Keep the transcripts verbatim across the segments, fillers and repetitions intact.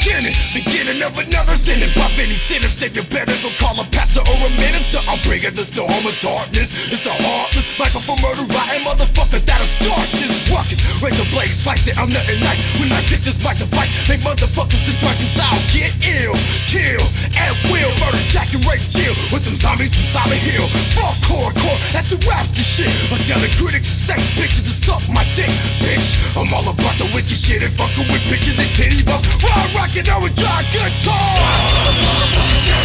beginning, beginning of another sin. And buff any sinister, you better go call a pastor or a minister. I'm bringing the storm of darkness. It's the heartless microphone murder, rotten motherfucker that'll start this ruckus. Raise the blade, slice it, I'm nothing nice. When I get this mic device, make motherfuckers the darkness. I'll get ill, kill, at will, murder, jack and rape, chill with them zombies from Silent Hill. Fuck hardcore, that's the rap the shit. Until critics stink bitches to suck my dick, bitch. I'm all about the wicked shit and fucking with bitches and titty buffs. While rockin' on a dry guitar.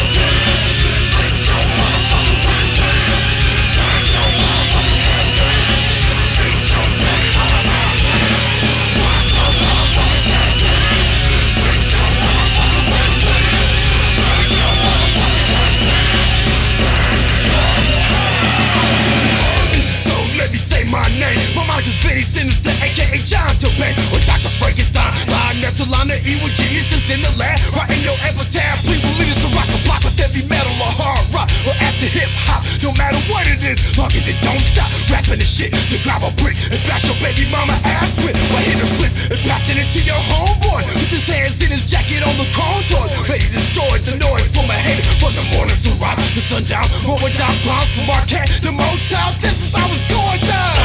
My name, my mind is very sinister, aka John Tobey or Doctor Frankenstein. Line after line of evil geniuses in the land. Writing your epitaph, please believe it's a rock a block with heavy metal or hard rock or after hip hop. No matter what it is, long as it don't stop. Rapping the shit to grab a brick and bash your baby mama ass with. Or hit a split and pass it into your homeboy with his hands in his jacket on the chrome toys, ready to destroy the noise from a hater. From the morning sunrise, the sundown, rolling down clowns from Arcade, the motel. This is how it's going down.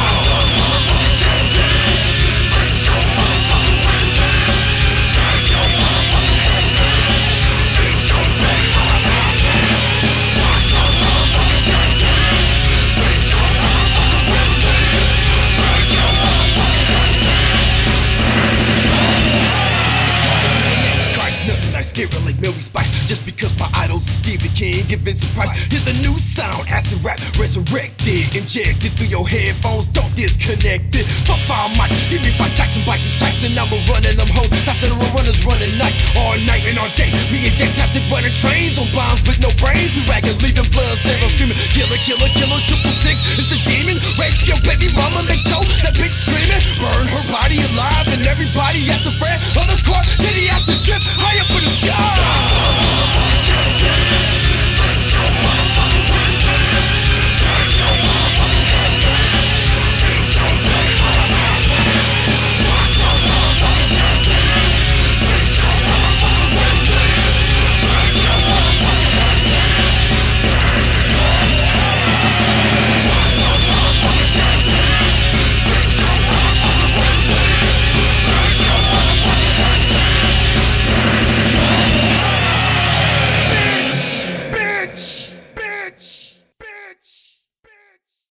Scaring like Millie Spice, just because my idols are Stephen King, give Vincent Price. Here's a new sound, acid rap, resurrected, injected through your headphones, don't disconnect it. Fuck all mics, give me five Jackson biking types, and I'ma running them hoes faster than runners running nights, all night and all day. Me and Fantastic running trains on bombs with no brains.